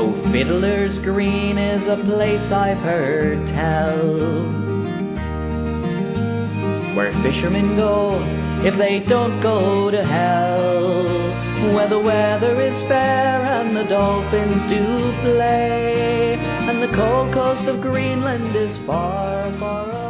Oh, Fiddler's Green is a place I've heard tell, where fishermen go if they don't go to hell, where the weather is fair and the dolphins do play, and the cold coast of Greenland is far, far away.